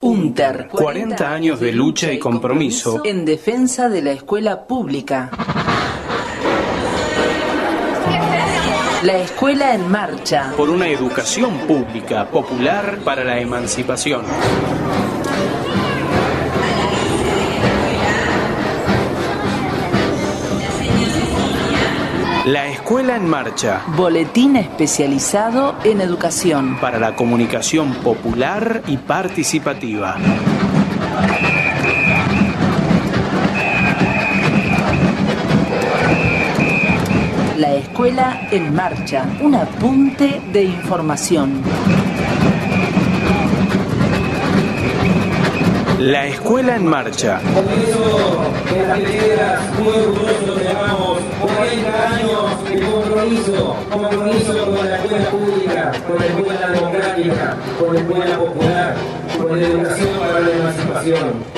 UNTER, 40 años de lucha y compromiso en defensa de la escuela pública. La escuela en marcha. Por una educación pública, popular, para la emancipación. La escuela en marcha. Boletín especializado en educación. Para la comunicación popular y participativa. La escuela en marcha. Un apunte de información. La escuela en marcha. Por eso, en las piedras, muy orgullosos llevamos 40 años de compromiso con la escuela pública, con la escuela democrática, con la escuela popular, con la educación para la emancipación.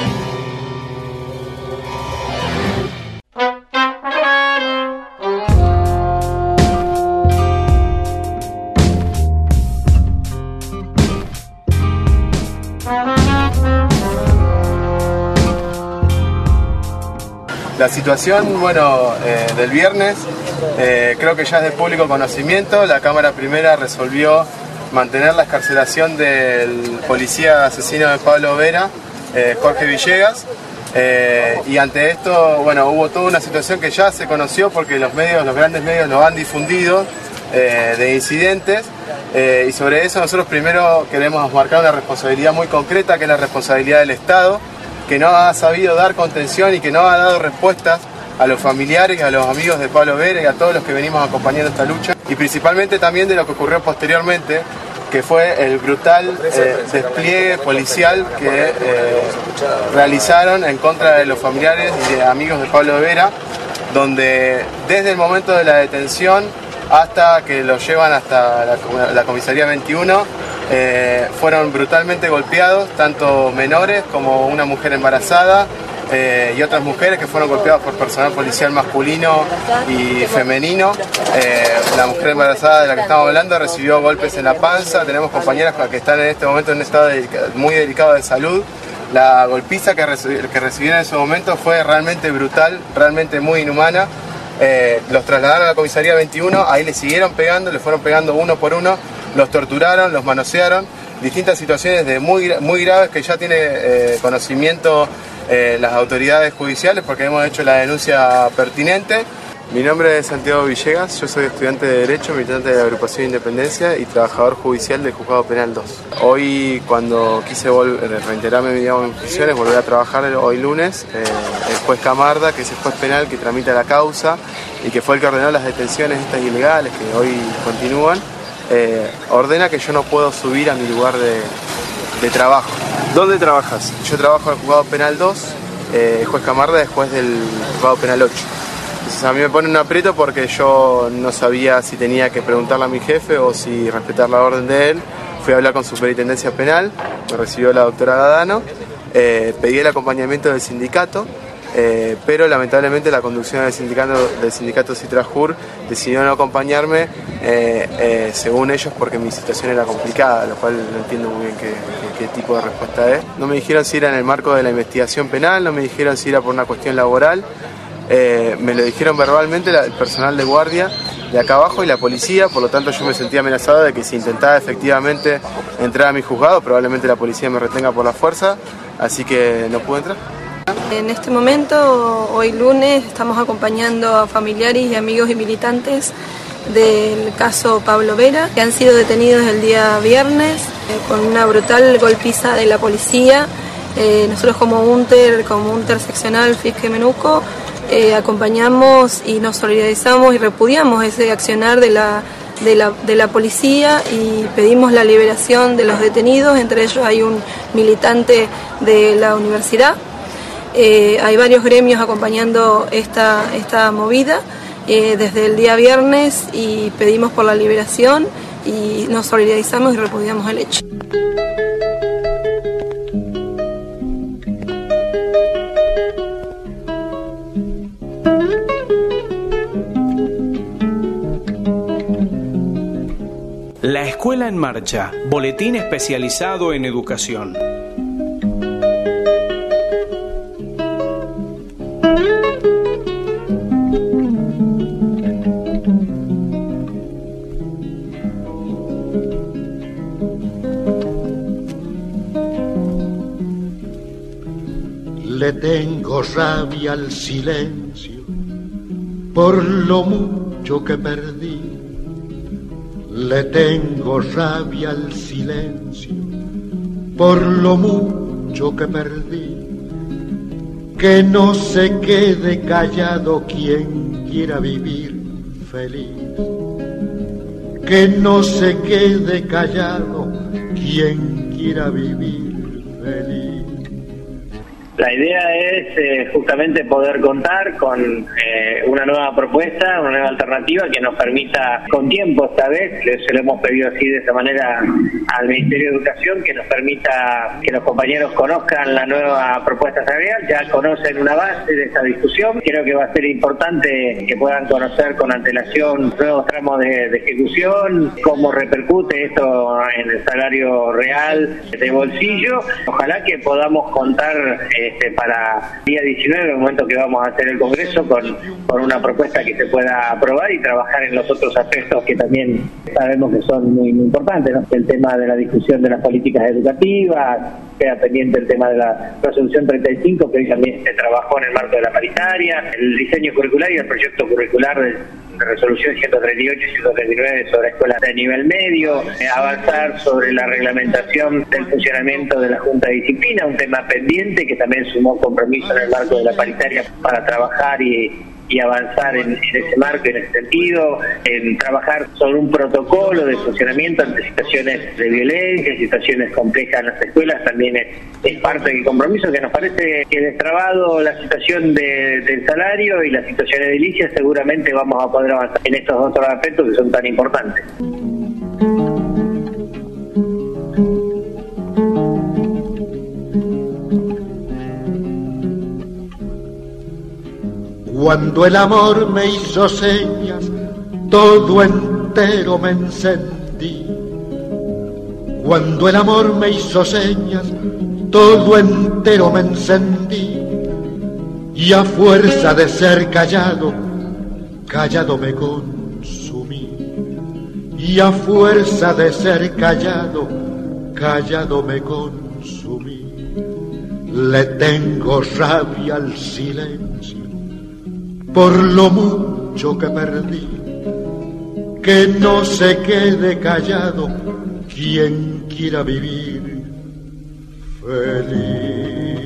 La situación, del viernes, creo que ya es de público conocimiento. La Cámara Primera resolvió mantener la excarcelación del policía asesino de Pablo Vera, Jorge Villegas. Y ante esto, hubo toda una situación que ya se conoció porque los grandes medios lo han difundido, de incidentes. Y sobre eso nosotros primero queremos marcar una responsabilidad muy concreta, que es la responsabilidad del Estado, que no ha sabido dar contención y que no ha dado respuestas a los familiares, a los amigos de Pablo Vera y a todos los que venimos acompañando esta lucha, y principalmente también de lo que ocurrió posteriormente, que fue el brutal despliegue policial que realizaron en contra de los familiares y de amigos de Pablo Vera, donde desde el momento de la detención hasta que lo llevan hasta la comisaría 21, fueron brutalmente golpeados, tanto menores como una mujer embarazada y otras mujeres que fueron golpeadas por personal policial masculino y femenino. La mujer embarazada de la que estamos hablando recibió golpes en la panza. Tenemos compañeras que están en este momento en un estado muy delicado de salud. La golpiza que recibieron en ese momento fue realmente brutal, realmente muy inhumana. Los trasladaron a la comisaría 21, ahí les siguieron pegando, les fueron pegando uno por uno, los torturaron, los manosearon, distintas situaciones muy graves que ya tiene conocimiento las autoridades judiciales porque hemos hecho la denuncia pertinente. Mi nombre es Santiago Villegas, yo soy estudiante de Derecho, militante de la Agrupación Independencia y trabajador judicial del Juzgado Penal 2. Hoy, cuando quise reiterarme en funciones, volver a trabajar hoy lunes, el juez Camarda, que es el juez penal que tramita la causa y que fue el que ordenó las detenciones estas ilegales que hoy continúan, ordena que yo no puedo subir a mi lugar de trabajo. ¿Dónde trabajas? Yo trabajo en el Juzgado Penal 2, el juez Camarda es juez del Juzgado Penal 8. Entonces a mí me pone un aprieto porque yo no sabía si tenía que preguntarle a mi jefe o si respetar la orden de él. Fui a hablar con Superintendencia Penal, me recibió la doctora Gadano, pedí el acompañamiento del sindicato, pero lamentablemente la conducción del sindicato Citrajur decidió no acompañarme, según ellos, porque mi situación era complicada, lo cual no entiendo muy bien qué tipo de respuesta es. No me dijeron si era en el marco de la investigación penal, no me dijeron si era por una cuestión laboral. Me lo dijeron verbalmente el personal de guardia de acá abajo y la policía, por lo tanto yo me sentía amenazado de que si intentaba efectivamente entrar a mi juzgado, probablemente la policía me retenga por la fuerza, así que no pude entrar. En este momento, hoy lunes, estamos acompañando a familiares y amigos y militantes del caso Pablo Vera, que han sido detenidos el día viernes con una brutal golpiza de la policía. Nosotros como UNTER seccional Fisque Menuco, acompañamos y nos solidarizamos y repudiamos ese accionar de la policía y pedimos la liberación de los detenidos, entre ellos hay un militante de la universidad. Hay varios gremios acompañando esta movida desde el día viernes y pedimos por la liberación y nos solidarizamos y repudiamos el hecho. La escuela en marcha, boletín especializado en educación. Le tengo rabia al silencio por lo mucho que perdí. Le tengo rabia al silencio por lo mucho que perdí. Que no se quede callado quien quiera vivir feliz. Que no se quede callado quien quiera vivir feliz. La idea es justamente poder contar con una nueva propuesta, una nueva alternativa que nos permita, con tiempo esta vez, se lo hemos pedido así de esa manera al Ministerio de Educación, que nos permita que los compañeros conozcan la nueva propuesta salarial, ya conocen una base de esa discusión. Creo que va a ser importante que puedan conocer con antelación nuevos tramos de ejecución, cómo repercute esto en el salario real de bolsillo. Ojalá que podamos contar para el día 19, en el momento que vamos a hacer el Congreso, con una propuesta que se pueda aprobar y trabajar en los otros aspectos que también sabemos que son muy, muy importantes, ¿no? El tema de la discusión de las políticas educativas, queda pendiente el tema de la resolución 35, que hoy también se trabajó en el marco de la paritaria, el diseño curricular y el proyecto curricular de resolución 138 y 139 sobre escuelas de nivel medio, avanzar sobre la reglamentación del funcionamiento de la Junta de Disciplina, un tema pendiente que también sumó compromiso en el marco de la paritaria para trabajar y avanzar en ese marco, en ese sentido, en trabajar sobre un protocolo de funcionamiento ante situaciones de violencia, situaciones complejas en las escuelas, también es parte del compromiso, que nos parece que destrabado la situación del salario y las situaciones edilicias, seguramente vamos a poder avanzar en estos otros aspectos que son tan importantes. Cuando el amor me hizo señas, todo entero me encendí. Cuando el amor me hizo señas, todo entero me encendí. Y a fuerza de ser callado, callado me consumí. Y a fuerza de ser callado, callado me consumí. Le tengo rabia al silencio por lo mucho que perdí. Que no se quede callado quien quiera vivir feliz.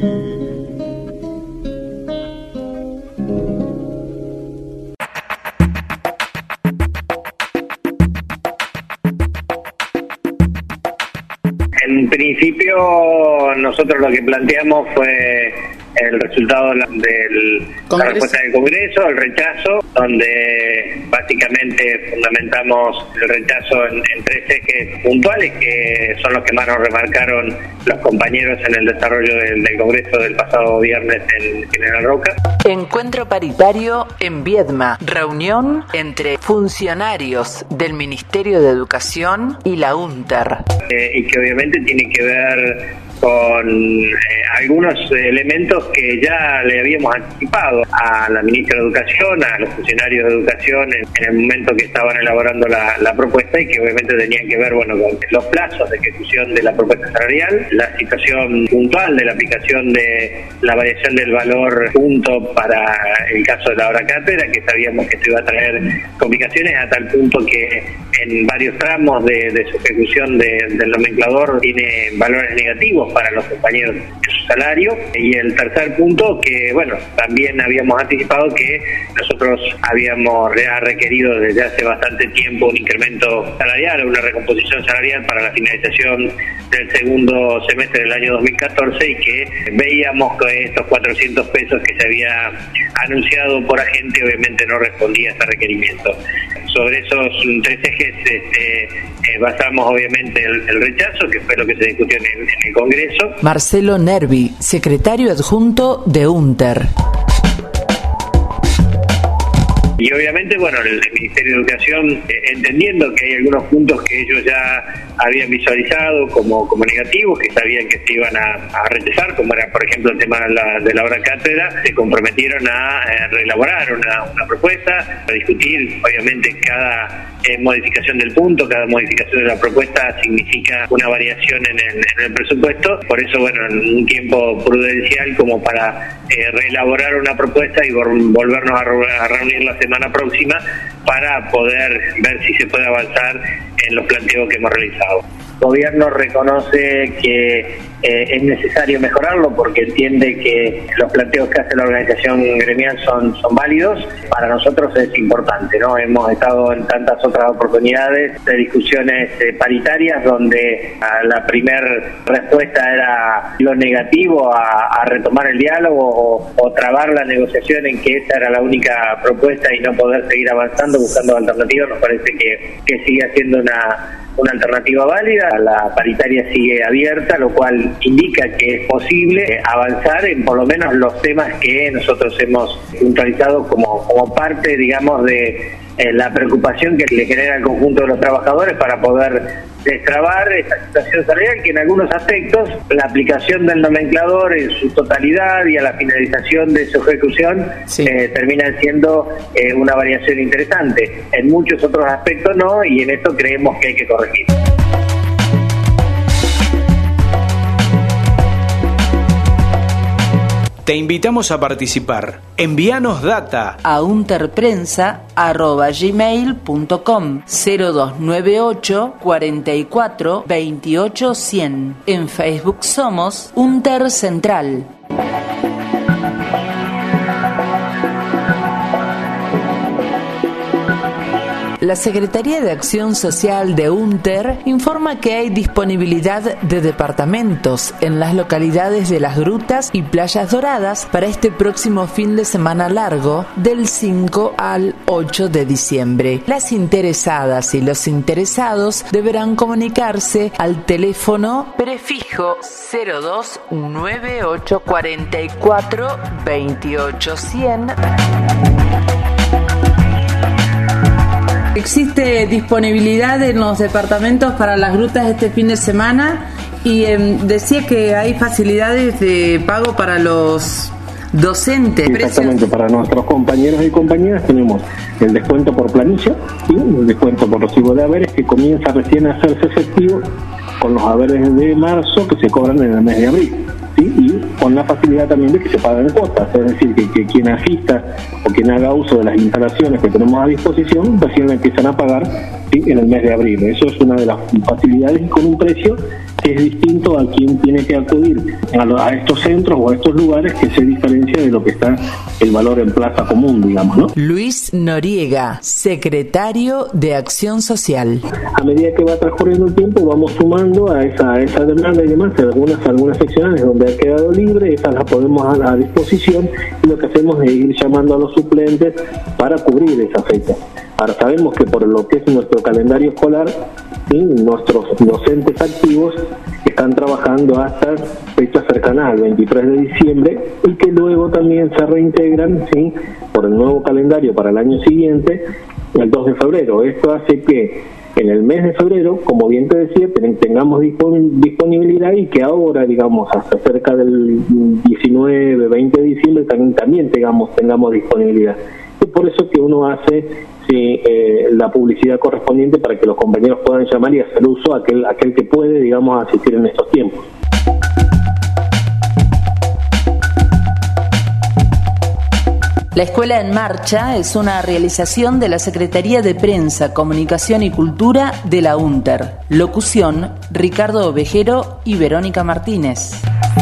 En principio, nosotros lo que planteamos fue el resultado de la respuesta del Congreso, el rechazo, donde básicamente fundamentamos el rechazo en tres ejes puntuales, que son los que más nos remarcaron los compañeros en el desarrollo del Congreso del pasado viernes en General Roca. Encuentro paritario en Viedma, reunión entre funcionarios del Ministerio de Educación y la UNTER. Y que obviamente tiene que ver con algunos elementos que ya le habíamos anticipado a la ministra de Educación, a los funcionarios de Educación en el momento que estaban elaborando la propuesta, y que obviamente tenían que ver con los plazos de ejecución de la propuesta salarial, la situación puntual de la aplicación de la variación del valor punto para el caso de la hora cátedra, que sabíamos que se iba a traer complicaciones a tal punto que en varios tramos de su ejecución del nomenclador tiene valores negativos para los compañeros de su salario. Y el tercer punto, que también habíamos anticipado que nosotros habíamos requerido desde hace bastante tiempo un incremento salarial, una recomposición salarial para la finalización del segundo semestre del año 2014, y que veíamos que estos 400 pesos que se había anunciado por agente obviamente no respondía a ese requerimiento. Sobre esos tres ejes basamos obviamente el rechazo, que fue lo que se discutió en el Congreso. Marcelo Nervi, secretario adjunto de UNTER. Y obviamente, el Ministerio de Educación, entendiendo que hay algunos puntos que ellos ya habían visualizado como negativos, que sabían que se iban a rechazar, como era, por ejemplo, el tema de la hora cátedra, se comprometieron a reelaborar una propuesta, a discutir, obviamente, cada modificación del punto, cada modificación de la propuesta significa una variación en el presupuesto, por eso, bueno, en un tiempo prudencial como para reelaborar una propuesta y volvernos a reunir la semana próxima para poder ver si se puede avanzar en los planteos que hemos realizado. El gobierno reconoce que es necesario mejorarlo porque entiende que los planteos que hace la organización gremial son válidos. Para nosotros es importante, ¿no? Hemos estado en tantas otras oportunidades de discusiones paritarias donde la primera respuesta era lo negativo a retomar el diálogo o trabar la negociación en que esa era la única propuesta y no poder seguir avanzando buscando alternativas. Nos parece que sigue siendo una alternativa válida. La paritaria sigue abierta, lo cual indica que es posible avanzar en por lo menos los temas que nosotros hemos puntualizado como parte, digamos, de la preocupación que le genera al conjunto de los trabajadores para poder destrabar esta situación salarial que en algunos aspectos la aplicación del nomenclador en su totalidad y a la finalización de su ejecución termina siendo una variación interesante. En muchos otros aspectos no, y en esto creemos que hay que corregir. Te invitamos a participar. Envíanos data a unterprensa@gmail.com 0298 44 28 100. En Facebook somos Unter Central. La Secretaría de Acción Social de UNTER informa que hay disponibilidad de departamentos en las localidades de Las Grutas y Playas Doradas para este próximo fin de semana largo del 5 al 8 de diciembre. Las interesadas y los interesados deberán comunicarse al teléfono prefijo 029844 28100. Existe disponibilidad en los departamentos para Las Grutas este fin de semana y decía que hay facilidades de pago para los docentes. Exactamente, para nuestros compañeros y compañeras tenemos el descuento por planilla y el descuento por recibo de haberes que comienza recién a hacerse efectivo con los haberes de marzo que se cobran en el mes de abril. ¿Sí? Y con la facilidad también de que se pagan cuotas, es decir, que quien asista o quien haga uso de las instalaciones que tenemos a disposición recién la empiezan a pagar, ¿sí?, en el mes de abril. Eso es una de las facilidades y con un precio que es distinto a quien tiene que acudir a estos centros o a estos lugares, que se diferencia de lo que está el valor en plaza común, digamos, ¿no? Luis Noriega, secretario de Acción Social. A medida que va transcurriendo el tiempo vamos sumando a esa demanda y demás, algunas secciones donde ha quedado libre, esas las ponemos a disposición y lo que hacemos es ir llamando a los suplentes para cubrir esa fecha. Ahora sabemos que por lo que es nuestro calendario escolar, ¿sí?, nuestros docentes activos están trabajando hasta fechas cercanas al 23 de diciembre y que luego también se reintegran, ¿sí?, por el nuevo calendario para el año siguiente, el 2 de febrero. Esto hace que en el mes de febrero, como bien te decía, tengamos disponibilidad y que ahora, digamos, hasta cerca del 19, 20 de diciembre también tengamos disponibilidad. Es por eso que uno hace la publicidad correspondiente para que los compañeros puedan llamar y hacer uso aquel que puede, digamos, asistir en estos tiempos. La Escuela en Marcha es una realización de la Secretaría de Prensa, Comunicación y Cultura de la UNTER. Locución, Ricardo Ovejero y Verónica Martínez.